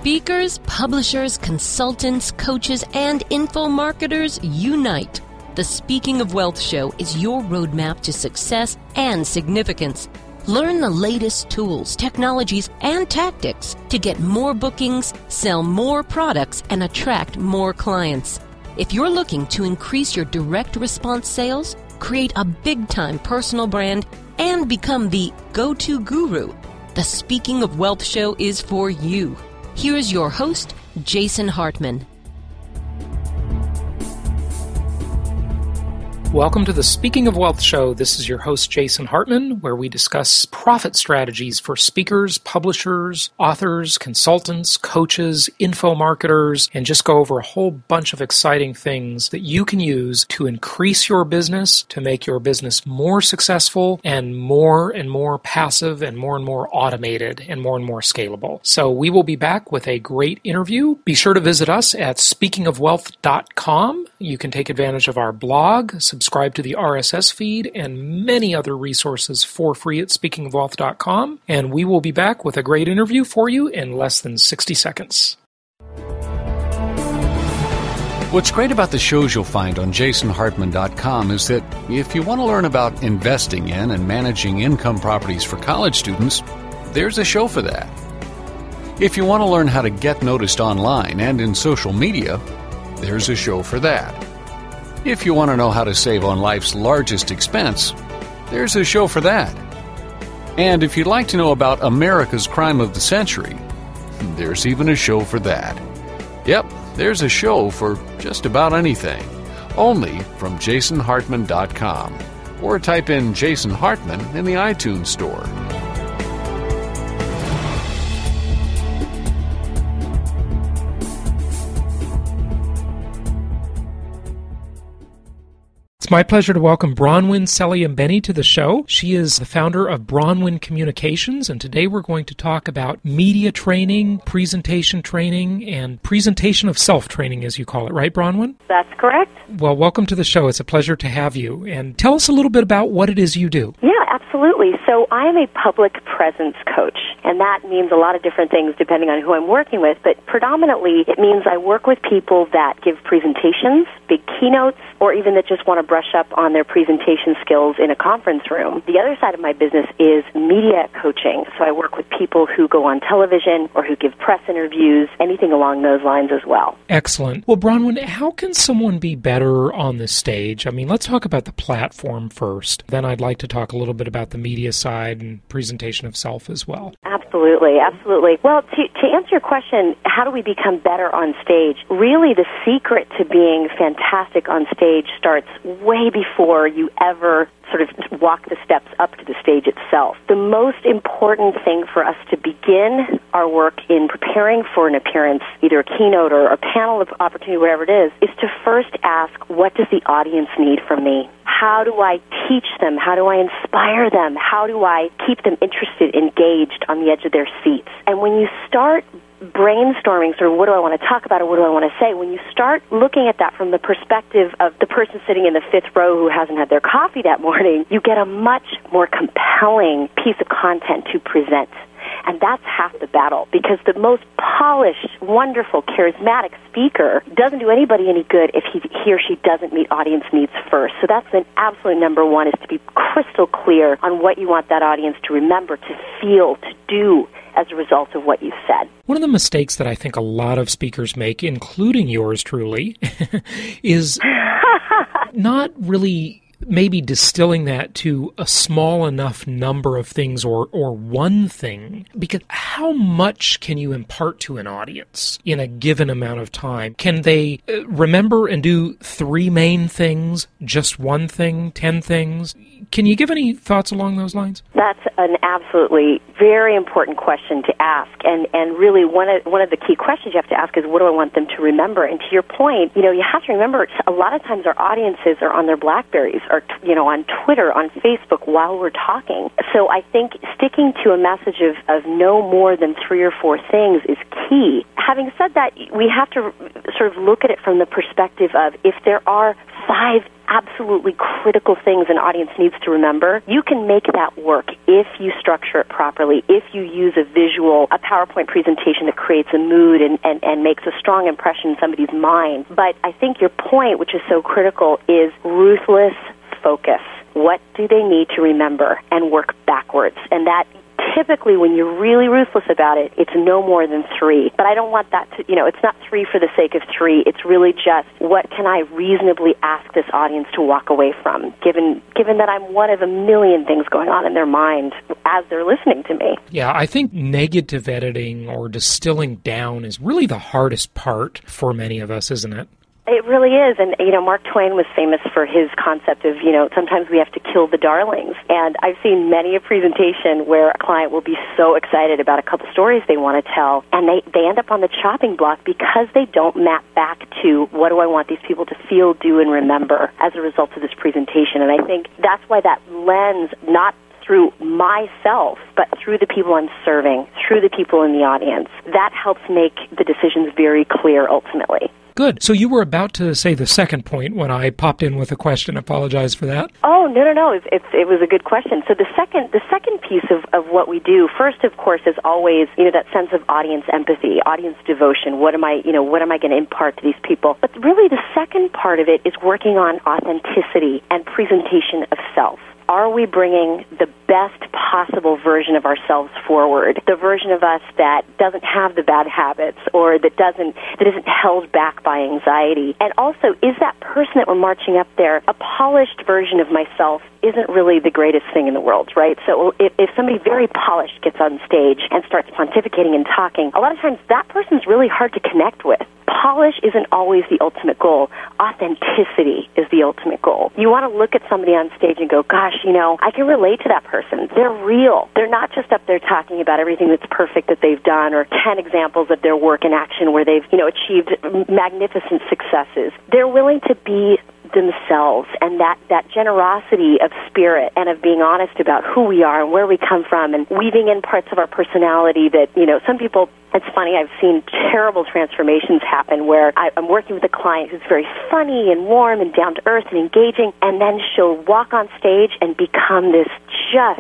Speakers, publishers, consultants, coaches, and info marketers unite. The Speaking of Wealth Show is your roadmap to success and significance. Learn the latest tools, technologies, and tactics to get more bookings, sell more products, and attract more clients. If you're looking to increase your direct response sales, create a big-time personal brand, and become the go-to guru, the Speaking of Wealth Show is for you. Here's your host, Jason Hartman. Welcome to the Speaking of Wealth Show. This is your host, Jason Hartman, where we discuss profit strategies for speakers, publishers, authors, consultants, coaches, info marketers, and just go over a whole bunch of exciting things that you can use to increase your business, to make your business more successful and more passive and more automated and more scalable. So we will be back with a great interview. Be sure to visit us at speakingofwealth.com. You can take advantage of our blog, subscribe to the RSS feed, and many other resources for free at speakingofwealth.com. And we will be back with a great interview for you in less than 60 seconds. What's great about the shows you'll find on jasonhartman.com is that if you want to learn about investing in and managing income properties for college students, there's a show for that. If you want to learn how to get noticed online and in social media, there's a show for that. If you want to know how to save on life's largest expense, there's a show for that. And if you'd like to know about America's crime of the century, there's even a show for that. Yep, there's a show for just about anything. Only from jasonhartman.com. Or type in Jason Hartman in the iTunes store. It's my pleasure to welcome Bronwyn Seliambeni to the show. She is the founder of Bronwyn Communications, and today we're going to talk about media training, presentation training, and presentation of self-training, as you call it, right, Bronwyn? That's correct. Well, welcome to the show. It's a pleasure to have you. And tell us a little bit about what it is you do. Yeah, absolutely. So I am a public presence coach, and that means a lot of different things depending on who I'm working with, but predominantly it means I work with people that give presentations, big keynotes, or even that just want to brush up on their presentation skills in a conference room. The other side of my business is media coaching. So I work with people who go on television or who give press interviews, anything along those lines as well. Excellent. Well, Bronwyn, how can someone be better on the stage? I mean, let's talk about the platform first. Then I'd like to talk a little bit about the media side and presentation of self as well. Absolutely. Well, to answer your question, how do we become better on stage? Really, the secret to being fantastic on stage starts way before you ever sort of walk the steps up to the stage itself. The most important thing for us to begin our work in preparing for an appearance, either a keynote or a panel opportunity, whatever it is to first ask, what does the audience need from me? How do I teach them? How do I inspire them? How do I keep them interested, engaged, on the edge of their seats? And when you start brainstorming sort of what do I want to talk about or what do I want to say, when you start looking at that from the perspective of the person sitting in the fifth row who hasn't had their coffee that morning, you get a much more compelling piece of content to present. And that's half the battle, because the most polished, wonderful, charismatic speaker doesn't do anybody any good if he or she doesn't meet audience needs first. So that's an absolute number one, is to be crystal clear on what you want that audience to remember, to feel, to do as a result of what you've said. One of the mistakes that I think a lot of speakers make, including yours truly, is not really maybe distilling that to a small enough number of things or one thing. Because how much can you impart to an audience in a given amount of time? Can they remember and do 3 main things, just one thing, 10 things? Can you give any thoughts along those lines? That's an absolutely very important question to ask. And really one of the key questions you have to ask is, what do I want them to remember? And to your point, you have to remember, a lot of times our audiences are on their BlackBerries or, on Twitter, on Facebook while we're talking. So I think sticking to a message of no more than 3 or 4 things is key. Having said that, we have to sort of look at it from the perspective of, if there are 5 absolutely critical things an audience needs to remember, you can make that work if you structure it properly, if you use a visual, a PowerPoint presentation that creates a mood and makes a strong impression in somebody's mind. But I think your point, which is so critical, is ruthless focus. What do they need to remember, and work backwards? And that typically, when you're really ruthless about it, it's no more than 3. But I don't want that to, it's not 3 for the sake of 3. It's really just, what can I reasonably ask this audience to walk away from, given that I'm one of a million things going on in their mind as they're listening to me. Yeah, I think negative editing or distilling down is really the hardest part for many of us, isn't it? It really is, and, Mark Twain was famous for his concept of, sometimes we have to kill the darlings, and I've seen many a presentation where a client will be so excited about a couple stories they want to tell, and they end up on the chopping block because they don't map back to what do I want these people to feel, do, and remember as a result of this presentation, and I think that's why that lens, not through myself, but through the people I'm serving, through the people in the audience, that helps make the decisions very clear ultimately. Good. So you were about to say the second point when I popped in with a question. Apologize for that. Oh, no. It was a good question. So the second piece of what we do, first, of course, is always, that sense of audience empathy, audience devotion. What am I going to impart to these people? But really the second part of it is working on authenticity and presentation of self. Are we bringing the best possible version of ourselves forward? The version of us that doesn't have the bad habits or that isn't held back by anxiety? And also, is that person that we're marching up there a polished version of myself? Isn't really the greatest thing in the world, right? So if somebody very polished gets on stage and starts pontificating and talking, a lot of times that person's really hard to connect with. Polish isn't always the ultimate goal. Authenticity is the ultimate goal. You want to look at somebody on stage and go, gosh, I can relate to that person. They're real. They're not just up there talking about everything that's perfect that they've done or 10 examples of their work in action where they've, achieved magnificent successes. They're willing to be themselves, and that generosity of spirit and of being honest about who we are and where we come from and weaving in parts of our personality that, some people, it's funny, I've seen terrible transformations happen where I'm working with a client who's very funny and warm and down to earth and engaging, and then she'll walk on stage and become this just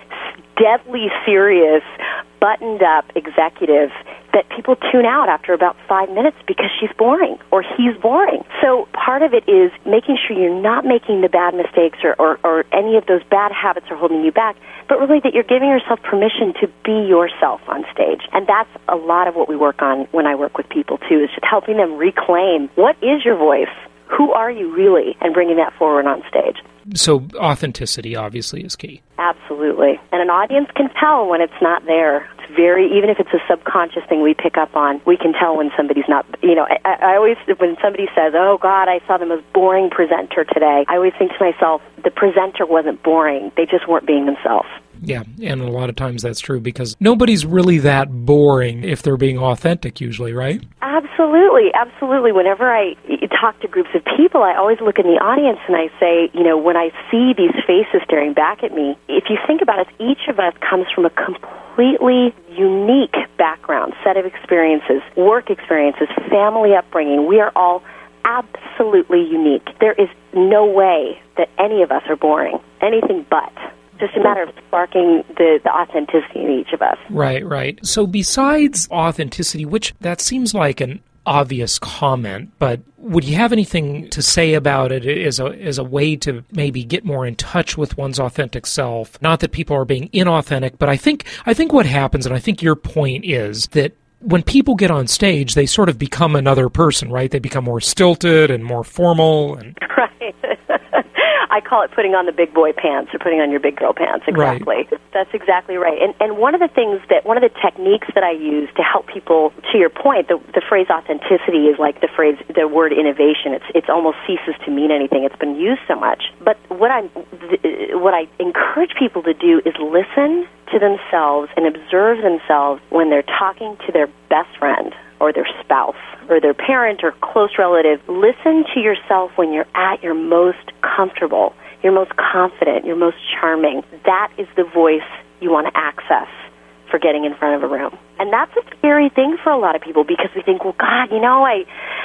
deadly serious, buttoned up executive that people tune out after about 5 minutes because she's boring or he's boring. So part of it is making sure you're not making the bad mistakes or any of those bad habits are holding you back, but really that you're giving yourself permission to be yourself on stage. And that's a lot of what we work on when I work with people, too, is just helping them reclaim what is your voice, who are you really, and bringing that forward on stage. So authenticity obviously is key. Absolutely. And an audience can tell when it's not there. It's even if it's a subconscious thing we pick up on, we can tell when somebody's not, I always, when somebody says, oh God, I saw the most boring presenter today, I always think to myself, the presenter wasn't boring. They just weren't being themselves. Yeah, and a lot of times that's true because nobody's really that boring if they're being authentic usually, right? Absolutely. Whenever I talk to groups of people, I always look in the audience and I say, when I see these faces staring back at me, if you think about it, each of us comes from a completely unique background, set of experiences, work experiences, family upbringing. We are all absolutely unique. There is no way that any of us are boring, anything but. Just a matter of sparking the authenticity in each of us. Right. So besides authenticity, which that seems like an obvious comment, but would you have anything to say about it as a way to maybe get more in touch with one's authentic self? Not that people are being inauthentic, but I think what happens, and I think your point is that when people get on stage, they sort of become another person, right? They become more stilted and more formal. Right. I call it putting on the big boy pants or putting on your big girl pants. Exactly. Right. That's exactly right. And one of the techniques that I use to help people, to your point, the phrase authenticity is like the word innovation. It's almost ceases to mean anything. It's been used so much. But what I encourage people to do is listen to themselves and observe themselves when they're talking to their best friend or their spouse or their parent or close relative. Listen to yourself when you're at your most comfortable, your most confident, your most charming. That is the voice you want to access for getting in front of a room. And that's a scary thing for a lot of people because we think, well, God,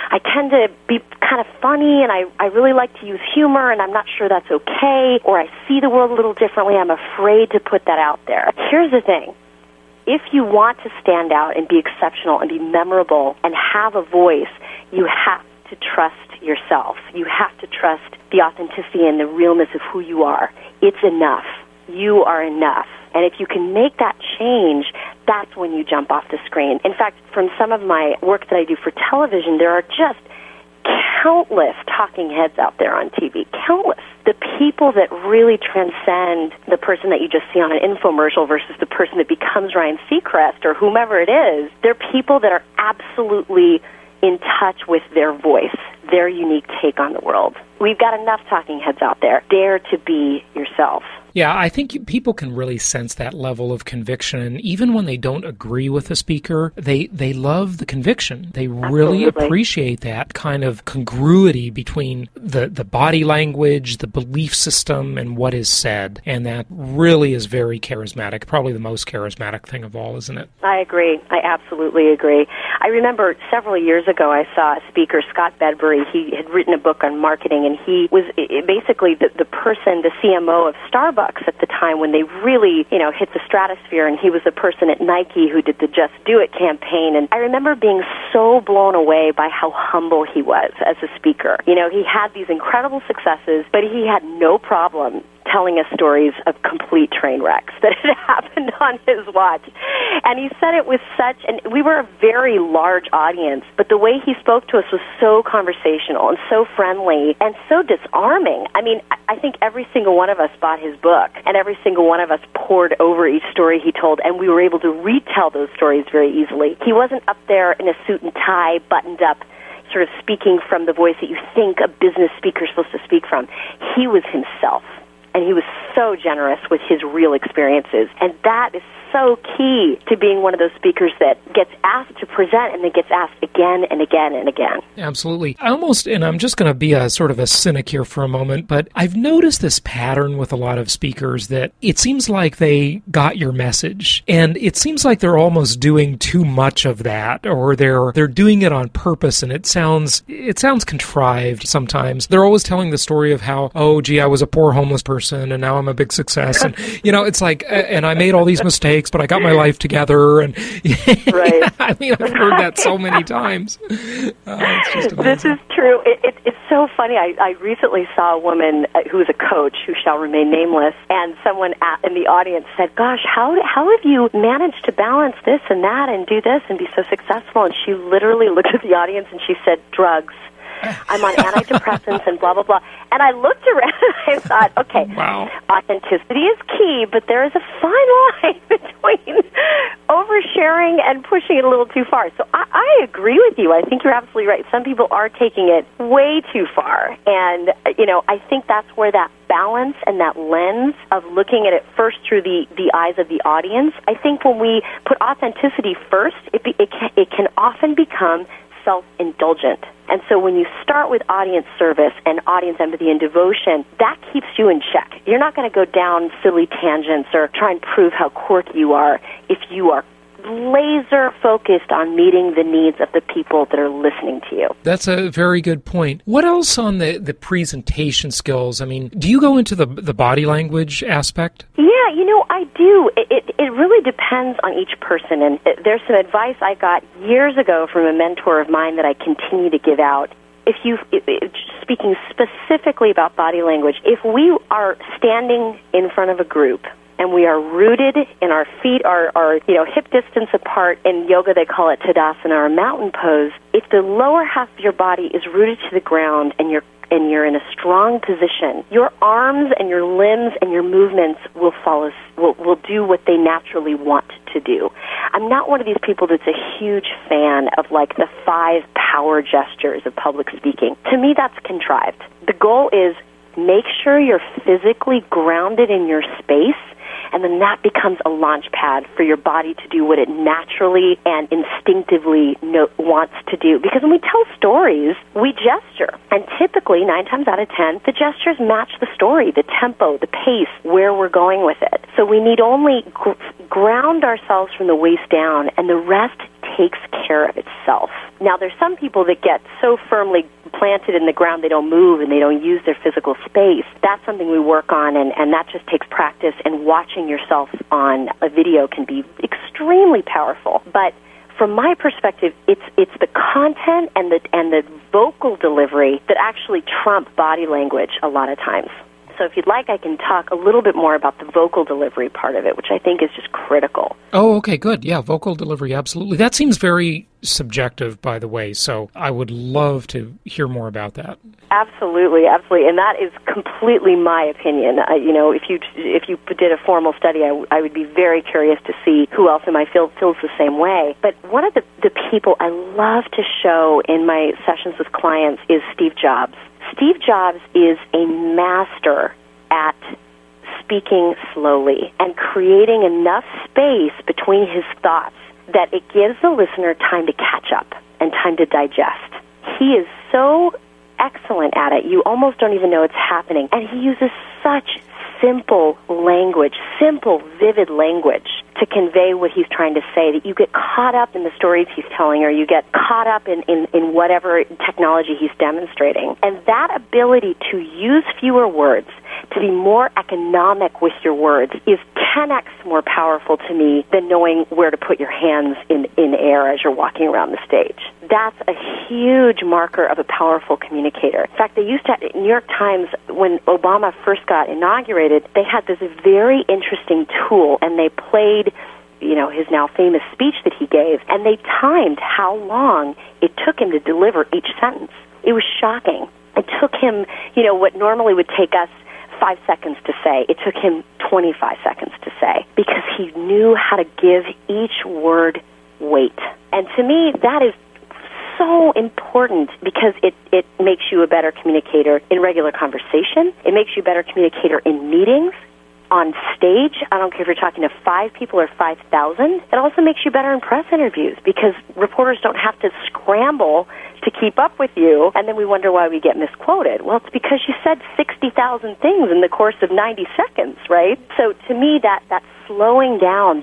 I tend to be kind of funny, and I really like to use humor, and I'm not sure that's okay, or I see the world a little differently. I'm afraid to put that out there. Here's the thing. If you want to stand out and be exceptional and be memorable and have a voice, you have to trust yourself. You have to trust the authenticity and the realness of who you are. It's enough. You are enough. And if you can make that change, that's when you jump off the screen. In fact, from some of my work that I do for television, there are just countless talking heads out there on TV. Countless. The people that really transcend the person that you just see on an infomercial versus the person that becomes Ryan Seacrest or whomever it is, they're people that are absolutely in touch with their voice, their unique take on the world. We've got enough talking heads out there. Dare to be yourself. Yeah, I think people can really sense that level of conviction. And even when they don't agree with the speaker, they love the conviction. They really appreciate that kind of congruity between the body language, the belief system, and what is said. And that really is very charismatic, probably the most charismatic thing of all, isn't it? I agree. I absolutely agree. I remember several years ago I saw a speaker, Scott Bedbury. He had written a book on marketing, and he was basically the person, the CMO of Starbucks at the time when they really, hit the stratosphere, and he was the person at Nike who did the Just Do It campaign. And I remember being so blown away by how humble he was as a speaker. He had these incredible successes, but he had no problem telling us stories of complete train wrecks that had happened on his watch. And he said it with and we were a very large audience, but the way he spoke to us was so conversational and so friendly and so disarming. I mean, I think every single one of us bought his book, and every single one of us pored over each story he told, and we were able to retell those stories very easily. He wasn't up there in a suit and tie, buttoned up, sort of speaking from the voice that you think a business speaker is supposed to speak from. He was himself. And he was so generous with his real experiences. And that is so key to being one of those speakers that gets asked to present and then gets asked again and again and again. Absolutely. And I'm just going to be a sort of a cynic here for a moment, but I've noticed this pattern with a lot of speakers that it seems like they got your message, and it seems like they're almost doing too much of that, or they're doing it on purpose, and it sounds contrived sometimes. They're always telling the story of how, oh, gee, I was a poor homeless person, and now I'm a big success, and it's like, and I made all these mistakes, but I got my life together, and right. I mean, I've heard that so many times. It's just amazing. This is true. It's so funny. I recently saw a woman who is a coach who shall remain nameless, and someone in the audience said, gosh, how have you managed to balance this and that and do this and be so successful? And she literally looked at the audience and she said, drugs. I'm on antidepressants and blah, blah, blah. And I looked around and I thought, okay, wow. Authenticity is key, but there is a fine line between oversharing and pushing it a little too far. So I agree with you. I think you're absolutely right. Some people are taking it way too far. And, I think that's where that balance and that lens of looking at it first through the eyes of the audience, I think when we put authenticity first, it can often become self-indulgent. And so when you start with audience service and audience empathy and devotion, that keeps you in check. You're not going to go down silly tangents or try and prove how quirky you are if you are laser focused on meeting the needs of the people that are listening to you. That's a very good point. What else on the presentation skills? I mean, do you go into the body language aspect? Yeah, I do. It really depends on each person. And there's some advice I got years ago from a mentor of mine that I continue to give out. Speaking specifically about body language, if we are standing in front of a group and we are rooted and our feet are hip distance apart, in yoga they call it Tadasana or mountain pose, if the lower half of your body is rooted to the ground and you're in a strong position, your arms and your limbs and your movements will do what they naturally want to do. I'm not one of these people that's a huge fan of like the 5 power gestures of public speaking. To me, that's contrived. The goal is make sure you're physically grounded in your space, and then that becomes a launch pad for your body to do what it naturally and instinctively wants to do. Because when we tell stories, we gesture. And typically, 9 times out of 10, the gestures match the story, the tempo, the pace, where we're going with it. So we need only ground ourselves from the waist down, and the rest takes care of itself. Now, there's some people that get so firmly planted in the ground they don't move and they don't use their physical space. That's something we work on, and that just takes practice, and watching yourself on a video can be extremely powerful. But from my perspective, it's the content and the vocal delivery that actually trump body language a lot of times. So if you'd like, I can talk a little bit more about the vocal delivery part of it, which I think is just critical. Oh, okay, good. Yeah, vocal delivery, absolutely. That seems very subjective, by the way, so I would love to hear more about that. Absolutely, absolutely, and that is completely my opinion. If you did a formal study, I would be very curious to see who else in my field feels the same way. But one of the people I love to show in my sessions with clients is Steve Jobs. Steve Jobs is a master at speaking slowly and creating enough space between his thoughts that it gives the listener time to catch up and time to digest. He is so excellent at it, you almost don't even know it's happening. And he uses such simple language, simple, vivid language to convey what he's trying to say, that you get caught up in the stories he's telling, or you get caught up in whatever technology he's demonstrating. And that ability to use fewer words, to be more economic with your words, is 10x more powerful to me than knowing where to put your hands in air as you're walking around the stage. That's a huge marker of a powerful communicator. In fact, they used to, New York Times, when Obama first got inaugurated, they had this very interesting tool, and they played his now famous speech that he gave, and they timed how long it took him to deliver each sentence. It was shocking. It took him, what normally would take us 5 seconds to say, it took him 25 seconds to say, because he knew how to give each word weight. And to me, that is so important, because it makes you a better communicator in regular conversation. It makes you a better communicator in meetings, on stage. I don't care if you're talking to 5 people or 5,000. It also makes you better in press interviews, because reporters don't have to scramble to keep up with you, and then we wonder why we get misquoted. Well, it's because you said 60,000 things in the course of 90 seconds, right? So to me, that slowing down,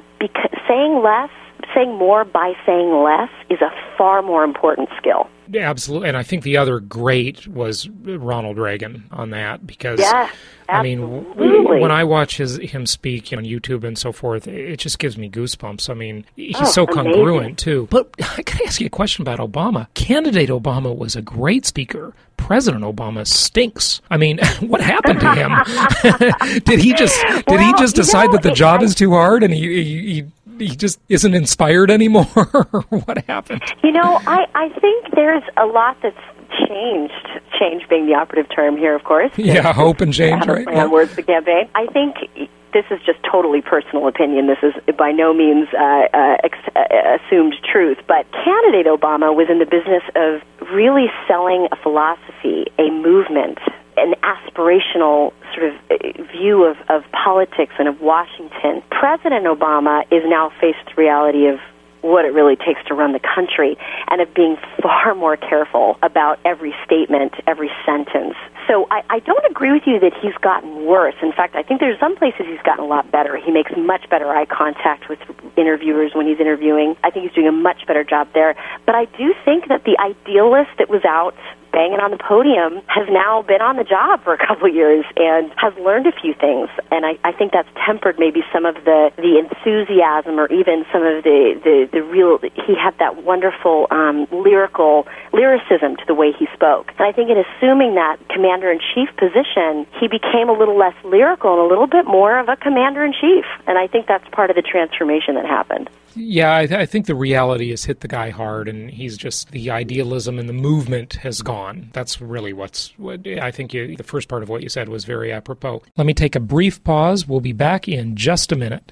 saying more by saying less is a far more important skill. Absolutely, and I think the other great was Ronald Reagan on that, because absolutely. When I watch him speak on YouTube and so forth, it just gives me goosebumps. I mean, he's so congruent too. But I got to ask you a question about Obama. Candidate Obama was a great speaker. President Obama stinks. I mean, what happened to him? Did he just decide that the job is too hard, and he just isn't inspired anymore? What happened? I think there's a lot that's changed. Change being the operative term here, of course. Yeah, hope and change, right? On words for campaign. I think this is just totally personal opinion. This is by no means assumed truth. But candidate Obama was in the business of really selling a philosophy, a movement, an aspirational sort of view of politics and of Washington. President Obama is now faced with the reality of what it really takes to run the country, and of being far more careful about every statement, every sentence. So I don't agree with you that he's gotten worse. In fact, I think there's some places he's gotten a lot better. He makes much better eye contact with interviewers when he's interviewing. I think he's doing a much better job there. But I do think that the idealist that was out banging on the podium has now been on the job for a couple of years and has learned a few things. And I think that's tempered maybe some of the enthusiasm, or even some of the real, he had that wonderful lyricism to the way he spoke. And I think in assuming that commander-in-chief position, he became a little less lyrical and a little bit more of a commander-in-chief. And I think that's part of the transformation that happened. Yeah, I think the reality has hit the guy hard, and he's just, the idealism and the movement has gone. That's really what I think the first part of what you said was very apropos. Let me take a brief pause. We'll be back in just a minute.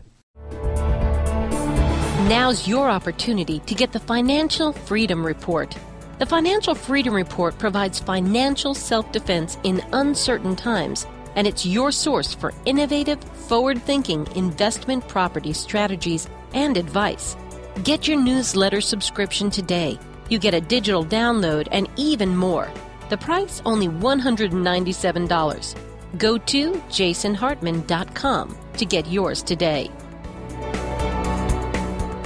Now's your opportunity to get the Financial Freedom Report. The Financial Freedom Report provides financial self-defense in uncertain times, and it's your source for innovative, forward-thinking investment property strategies and advice. Get your newsletter subscription today. You get a digital download and even more. The price only $197. Go to jasonhartman.com to get yours today.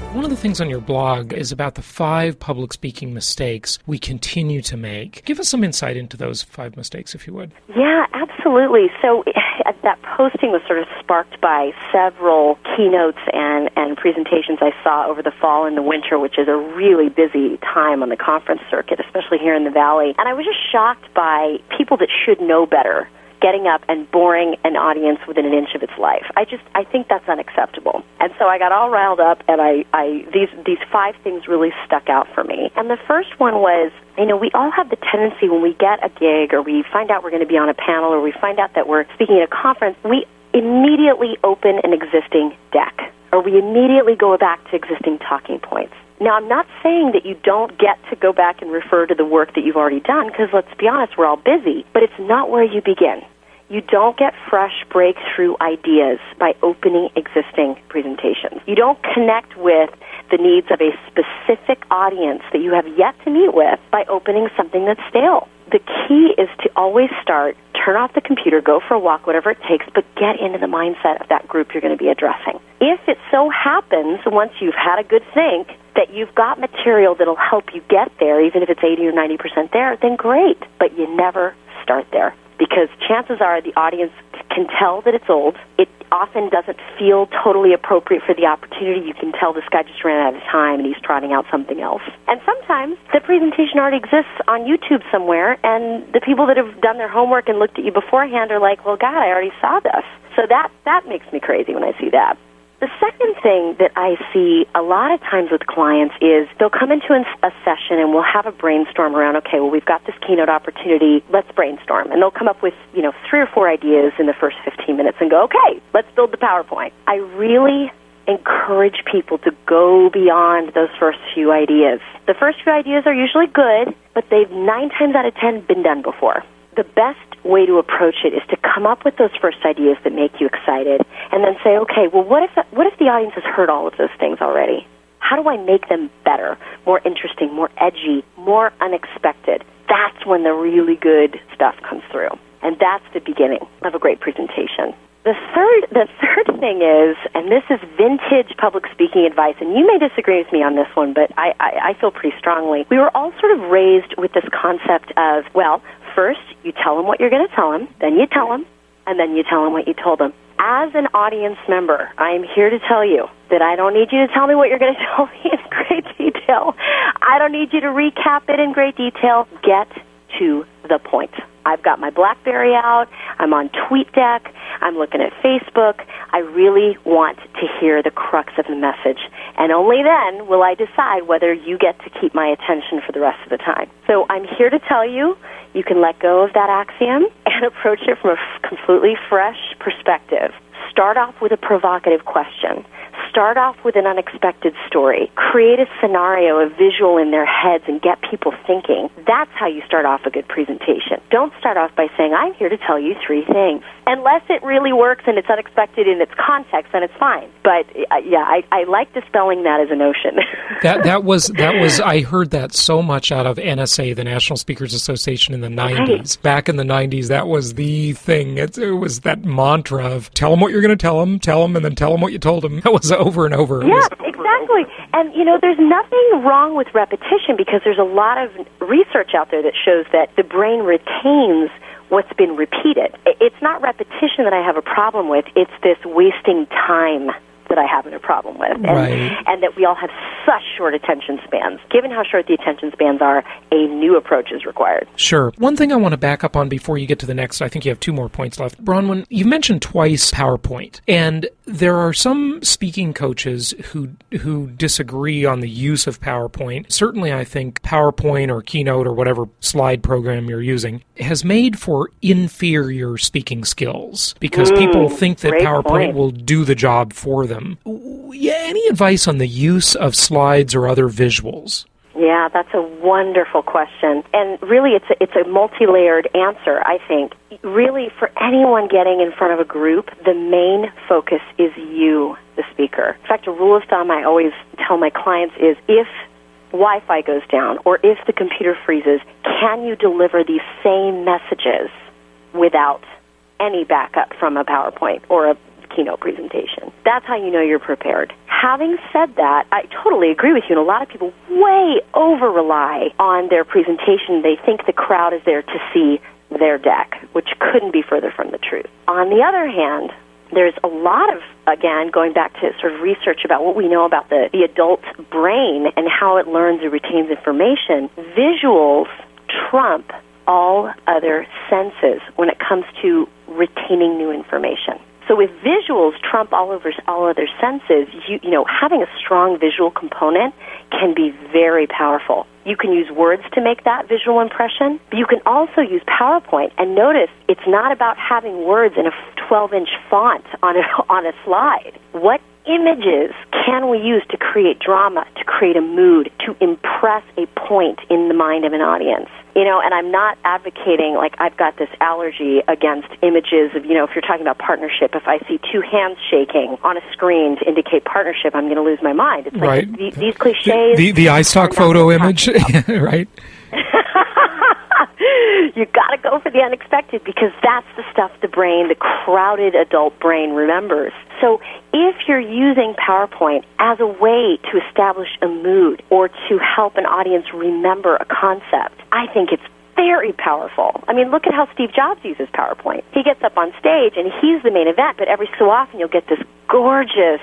One of the things on your blog is about the 5 public speaking mistakes we continue to make. Give us some insight into those 5 mistakes, if you would. Yeah, absolutely. So that posting was sort of sparked by several keynotes and presentations I saw over the fall and the winter, which is a really busy time on the conference circuit, especially here in the Valley. And I was just shocked by people that should know better getting up and boring an audience within an inch of its life. I think that's unacceptable. And so I got all riled up, and these 5 things really stuck out for me. And the first one was, we all have the tendency when we get a gig or we find out we're going to be on a panel or we find out that we're speaking at a conference, we immediately open an existing deck, or we immediately go back to existing talking points. Now, I'm not saying that you don't get to go back and refer to the work that you've already done, because let's be honest, we're all busy, but it's not where you begin. You don't get fresh breakthrough ideas by opening existing presentations. You don't connect with the needs of a specific audience that you have yet to meet with by opening something that's stale. The key is to always start, turn off the computer, go for a walk, whatever it takes, but get into the mindset of that group you're going to be addressing. If it so happens, once you've had a good think, that you've got material that'll help you get there, even if it's 80 or 90% there, then great. But you never start there, because chances are the audience can tell that it's old. It often doesn't feel totally appropriate for the opportunity. You can tell this guy just ran out of time and he's trotting out something else. And sometimes the presentation already exists on YouTube somewhere, and the people that have done their homework and looked at you beforehand are like, well, God, I already saw this. So that makes me crazy when I see that. The second thing that I see a lot of times with clients is they'll come into a session and we'll have a brainstorm around, okay, well, we've got this keynote opportunity, let's brainstorm. And they'll come up with, 3 or 4 ideas in the first 15 minutes and go, okay, let's build the PowerPoint. I really encourage people to go beyond those first few ideas. The first few ideas are usually good, but they've 9 times out of 10 been done before. The best way to approach it is to come up with those first ideas that make you excited and then say, okay, well, what if the audience has heard all of those things already? How do I make them better, more interesting, more edgy, more unexpected? That's when the really good stuff comes through. And that's the beginning of a great presentation. The third thing is, and this is vintage public speaking advice, and you may disagree with me on this one, but I feel pretty strongly. We were all sort of raised with this concept of, well, first you tell them what you're going to tell them, then you tell them, and then you tell them what you told them. As an audience member, I am here to tell you that I don't need you to tell me what you're going to tell me in great detail. I don't need you to recap it in great detail. Get to the point. I've got my BlackBerry out. I'm on TweetDeck. I'm looking at Facebook. I really want to hear the crux of the message. And only then will I decide whether you get to keep my attention for the rest of the time. So I'm here to tell you, you can let go of that axiom and approach it from a completely fresh perspective. Start off with a provocative question. Start off with an unexpected story. Create a scenario, a visual in their heads, and get people thinking. That's how you start off a good presentation. Don't start off by saying, I'm here to tell you 3 things. Unless it really works and it's unexpected in its context, then it's fine. But, I like dispelling that as a notion. That was. I heard that so much out of NSA, the National Speakers Association, in the 90s. Right. Back in the 90s, that was the thing. It was that mantra of tell them what you're going to tell them, and then tell them what you told them. That was over and over. Yeah, exactly. And, there's nothing wrong with repetition, because there's a lot of research out there that shows that the brain retains what's been repeated. It's not repetition that I have a problem with. It's this wasting time that I have a problem with. And that we all have such short attention spans. Given how short the attention spans are, a new approach is required. Sure. One thing I want to back up on before you get to the next, I think you have 2 more points left. Bronwyn, you mentioned twice PowerPoint, and there are some speaking coaches who disagree on the use of PowerPoint. Certainly, I think PowerPoint or Keynote or whatever slide program you're using has made for inferior speaking skills, because people think that PowerPoint will do the job for them. Yeah, any advice on the use of slides or other visuals? Yeah, that's a wonderful question. And really, it's a multi-layered answer, I think. Really, for anyone getting in front of a group, the main focus is you, the speaker. In fact, a rule of thumb I always tell my clients is, if Wi-Fi goes down or if the computer freezes, can you deliver these same messages without any backup from a PowerPoint or a keynote presentation. That's how you know you're prepared. Having said that, I totally agree with you, and a lot of people way over-rely on their presentation. They think the crowd is there to see their deck, which couldn't be further from the truth. On the other hand, there's a lot of, again, going back to sort of research about what we know about the adult brain and how it learns and retains information. Visuals trump all other senses when it comes to retaining new information. So if visuals trump all other senses, you know, having a strong visual component can be very powerful. You can use words to make that visual impression, but you can also use PowerPoint. And notice, it's not about having words in a 12-inch font on a slide. What images can we use to create drama, to create a mood, to impress a point in the mind of an audience? You know, and I'm not advocating, like, I've got this allergy against images of, you know, if you're talking about partnership, if I see two hands shaking on a screen to indicate partnership, I'm going to lose my mind. It's like right. These cliches. The iStock photo image, right? You got to go for the unexpected because that's the stuff the crowded adult brain remembers. So if you're using PowerPoint as a way to establish a mood or to help an audience remember a concept, I think it's very powerful. I mean, look at how Steve Jobs uses PowerPoint. He gets up on stage and he's the main event, but every so often you'll get this gorgeous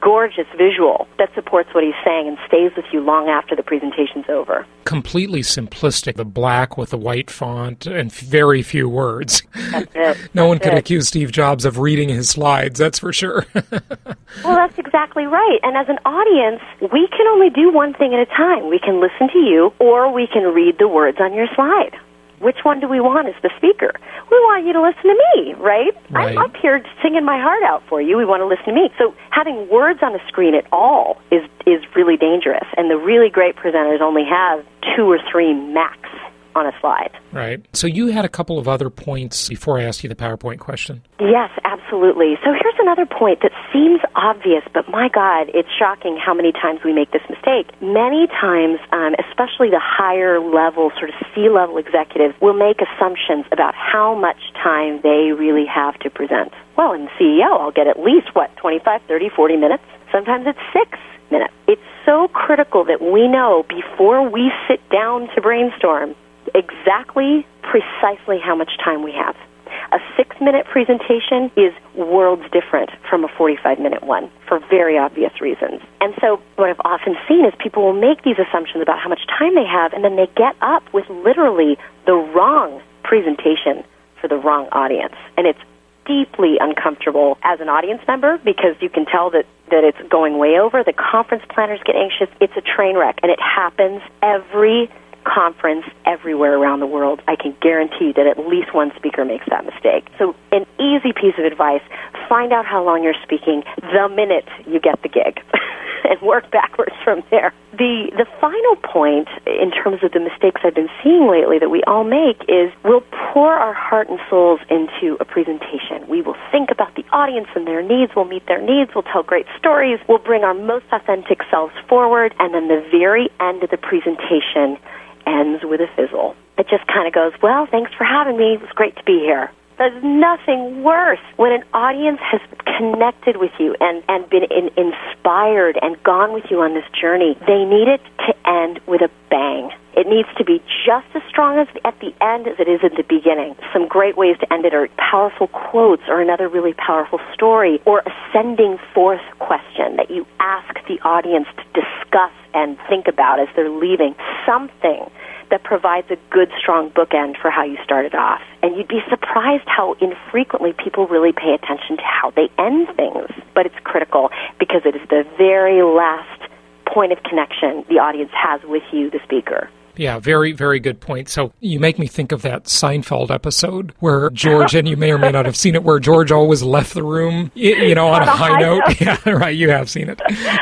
visual that supports what he's saying and stays with you long after the presentation's over. Completely simplistic, the black with the white font and very few words. That's it. No one could accuse Steve Jobs of reading his slides, that's for sure. Well, that's exactly right. And as an audience, we can only do one thing at a time. We can listen to you, or we can read the words on your slide. Which one do we want as the speaker? We want you to listen to me, right? I'm up here singing my heart out for you. We want to listen to me. So having words on a screen at all is really dangerous. And the really great presenters only have 2 or 3 max on a slide. Right. So you had a couple of other points before I asked you the PowerPoint question. Yes, absolutely. So here's another point that seems obvious, but my God, it's shocking how many times we make this mistake. Many times, especially the higher level, sort of C-level executives, will make assumptions about how much time they really have to present. Well, in the CEO, I'll get at least, 25, 30, 40 minutes? Sometimes it's 6 minutes. It's so critical that we know before we sit down to brainstorm exactly, precisely how much time we have. A 6-minute presentation is worlds different from a 45-minute one for very obvious reasons. And so what I've often seen is people will make these assumptions about how much time they have, and then they get up with literally the wrong presentation for the wrong audience. And it's deeply uncomfortable as an audience member because you can tell that it's going way over. The conference planners get anxious. It's a train wreck, and it happens every conference everywhere around the world. I can guarantee that at least one speaker makes that mistake. So an easy piece of advice, find out how long you're speaking the minute you get the gig and work backwards from there. The final point in terms of the mistakes I've been seeing lately that we all make is we'll pour our heart and souls into a presentation. We will think about the audience and their needs. We'll meet their needs. We'll tell great stories. We'll bring our most authentic selves forward. And then the very end of the presentation ends with a fizzle. It just kind of goes, well, thanks for having me. It was great to be here. There's nothing worse when an audience has connected with you and been inspired and gone with you on this journey. They need it to end with a bang. It needs to be just as strong as at the end as it is at the beginning. Some great ways to end it are powerful quotes or another really powerful story or a sending forth question that you ask the audience to discuss and think about as they're leaving. Something that provides a good, strong bookend for how you started off. And you'd be surprised how infrequently people really pay attention to how they end things. But it's critical because it is the very last point of connection the audience has with you, the speaker. Yeah, very, very good point. So you make me think of that Seinfeld episode where George, and you may or may not have seen it, where George always left the room, on a high note. Yeah, right, you have seen it.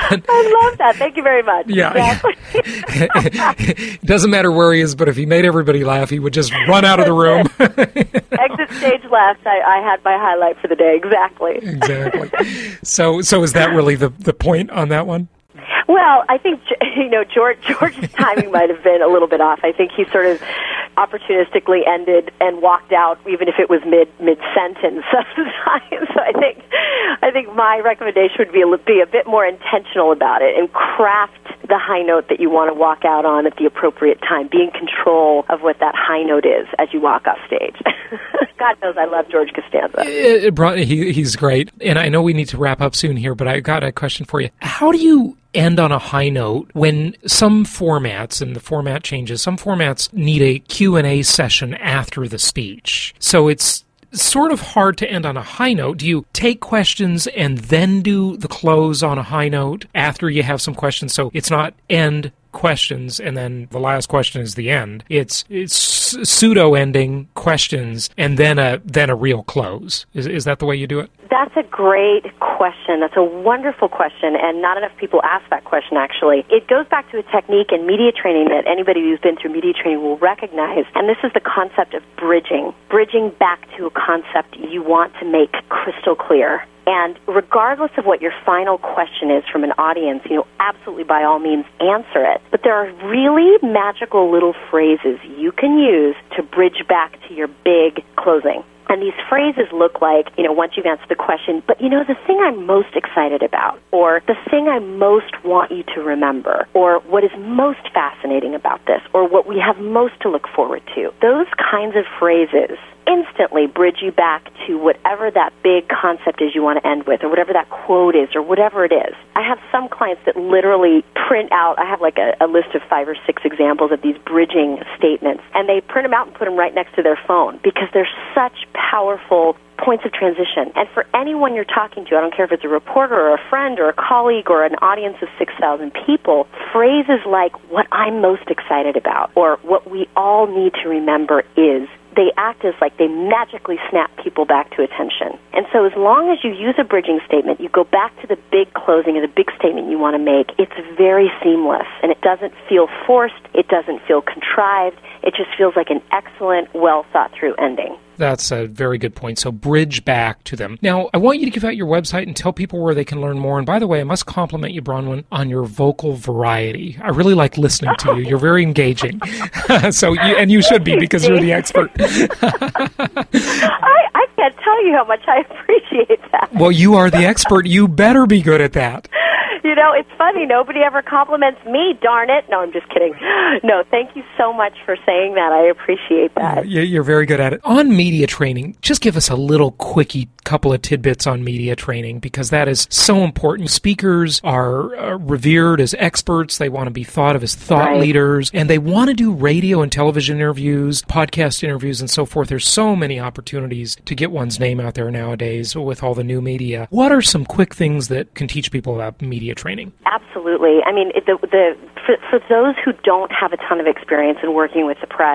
I love that. Thank you very much. Yeah. It doesn't matter where he is, but if he made everybody laugh, he would just run out of the room. Exit stage left. I had my highlight for the day. Exactly. Exactly. So is that really the point on that one? Well, I think, George's timing might have been a little bit off. I think he sort of opportunistically ended and walked out, even if it was mid-sentence sometimes. So I think my recommendation would be a bit more intentional about it and craft the high note that you want to walk out on at the appropriate time. Be in control of what that high note is as you walk off stage. God knows I love George Costanza. He's great. And I know we need to wrap up soon here, but I got a question for you. How do you end on a high note when some formats, and the format changes, some formats need a Q&A session after the speech? So it's sort of hard to end on a high note. Do you take questions and then do the close on a high note after you have some questions? So it's not end questions and then the last question is the end. It's pseudo-ending questions and then a real close. Is that the way you do it? That's a great question. That's a wonderful question, and not enough people ask that question, actually. It goes back to a technique in media training that anybody who's been through media training will recognize, and this is the concept of bridging back to a concept you want to make crystal clear. And regardless of what your final question is from an audience, absolutely by all means answer it. But there are really magical little phrases you can use to bridge back to your big closing. And these phrases look like, once you've answered the question, but the thing I'm most excited about, or the thing I most want you to remember, or what is most fascinating about this, or what we have most to look forward to. Those kinds of phrases instantly bridge you back to whatever that big concept is you want to end with, or whatever that quote is, or whatever it is. I have some clients that literally print out, I have like a list of 5 or 6 examples of these bridging statements, and they print them out and put them right next to their phone because they're such powerful points of transition. And for anyone you're talking to, I don't care if it's a reporter or a friend or a colleague or an audience of 6,000 people, phrases like what I'm most excited about or what we all need to remember is, they act as like they magically snap people back to attention. And so as long as you use a bridging statement, you go back to the big closing or the big statement you want to make, it's very seamless and it doesn't feel forced, it doesn't feel contrived, it just feels like an excellent, well-thought-through ending. That's a very good point. So bridge back to them. Now, I want you to give out your website and tell people where they can learn more. And by the way, I must compliment you, Bronwyn, on your vocal variety. I really like listening to you. You're very engaging. And you should be because you're the expert. I can't tell you how much I appreciate that. Well, you are the expert. You better be good at that. It's funny. Nobody ever compliments me, darn it. No, I'm just kidding. No, thank you so much for saying that. I appreciate that. You're very good at it. On media training, just give us a little quickie couple of tidbits on media training because that is so important. Speakers are revered as experts. They want to be thought of as thought leaders, and they want to do radio and television interviews, podcast interviews, and so forth. There's so many opportunities to get one's name out there nowadays with all the new media. What are some quick things that can teach people about media training? Absolutely. I mean, for those who don't have a ton of experience in working with the press,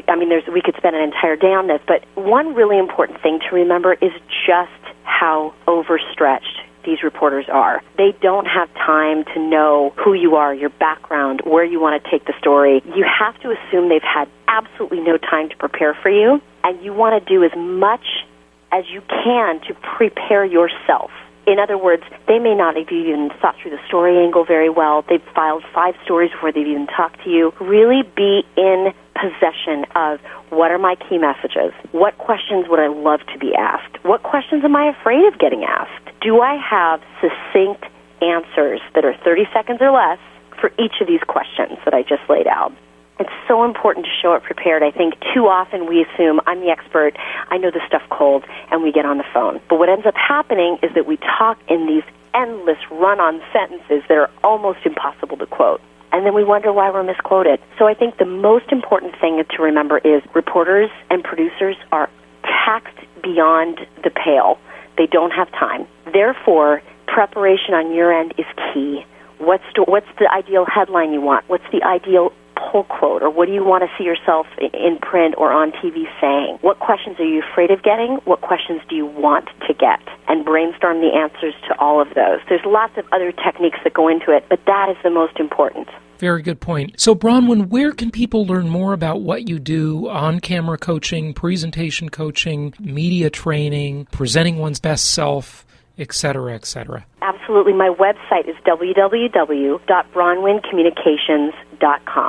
we could spend an entire day on this, but one really important thing to remember is just how overstretched these reporters are. They don't have time to know who you are, your background, where you want to take the story. You have to assume they've had absolutely no time to prepare for you, and you want to do as much as you can to prepare yourself. In other words, they may not have even thought through the story angle very well. They've filed 5 stories before they've even talked to you. Really be in possession of what are my key messages? What questions would I love to be asked? What questions am I afraid of getting asked? Do I have succinct answers that are 30 seconds or less for each of these questions that I just laid out? It's so important to show up prepared. I think too often we assume I'm the expert, I know the stuff cold, and we get on the phone. But what ends up happening is that we talk in these endless run-on sentences that are almost impossible to quote. And then we wonder why we're misquoted. So I think the most important thing to remember is reporters and producers are taxed beyond the pale. They don't have time. Therefore, preparation on your end is key. What's the ideal headline you want? What's the ideal pull quote, or what do you want to see yourself in print or on TV saying? What questions are you afraid of getting? What questions do you want to get? And brainstorm the answers to all of those. There's lots of other techniques that go into it, but that is the most important. Very good point. So, Bronwyn, where can people learn more about what you do, on-camera coaching, presentation coaching, media training, presenting one's best self, et cetera, et cetera? Absolutely. My website is www.bronwyncommunications.com.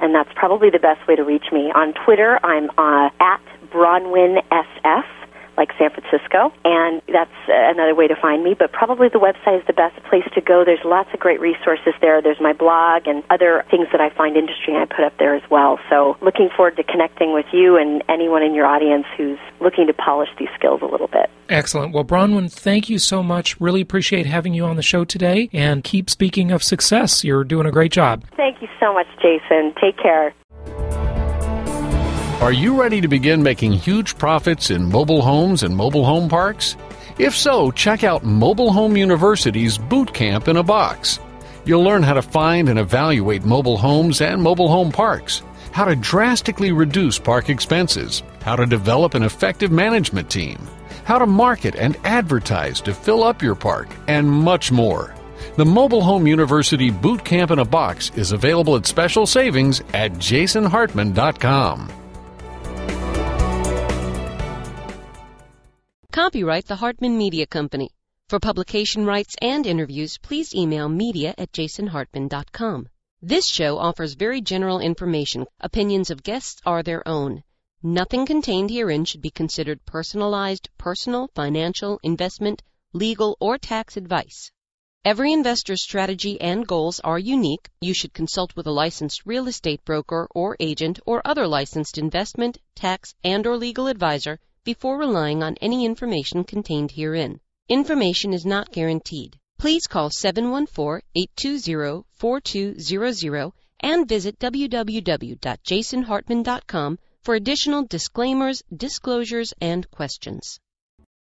and that's probably the best way to reach me. On Twitter, I'm at BronwynSF, like San Francisco, and that's another way to find me, but probably the website is the best place to go. There's lots of great resources there. There's my blog and other things that I find interesting I put up there as well. So looking forward to connecting with you and anyone in your audience who's looking to polish these skills a little bit. Excellent. Well, Bronwyn, thank you so much. Really appreciate having you on the show today, and keep speaking of success. You're doing a great job. Thank you so much, Jason. Take care. Are you ready to begin making huge profits in mobile homes and mobile home parks? If so, check out Mobile Home University's Boot Camp in a Box. You'll learn how to find and evaluate mobile homes and mobile home parks, how to drastically reduce park expenses, how to develop an effective management team, how to market and advertise to fill up your park, and much more. The Mobile Home University Boot Camp in a Box is available at special savings at jasonhartman.com. Copyright the Hartman Media Company. For publication rights and interviews, please email media@jasonhartman.com. This show offers very general information. Opinions of guests are their own. Nothing contained herein should be considered personalized, personal, financial, investment, legal, or tax advice. Every investor's strategy and goals are unique. You should consult with a licensed real estate broker or agent or other licensed investment, tax, and/or legal advisor before relying on any information contained herein. Information is not guaranteed. Please call 714-820-4200 and visit www.jasonhartman.com for additional disclaimers, disclosures, and questions.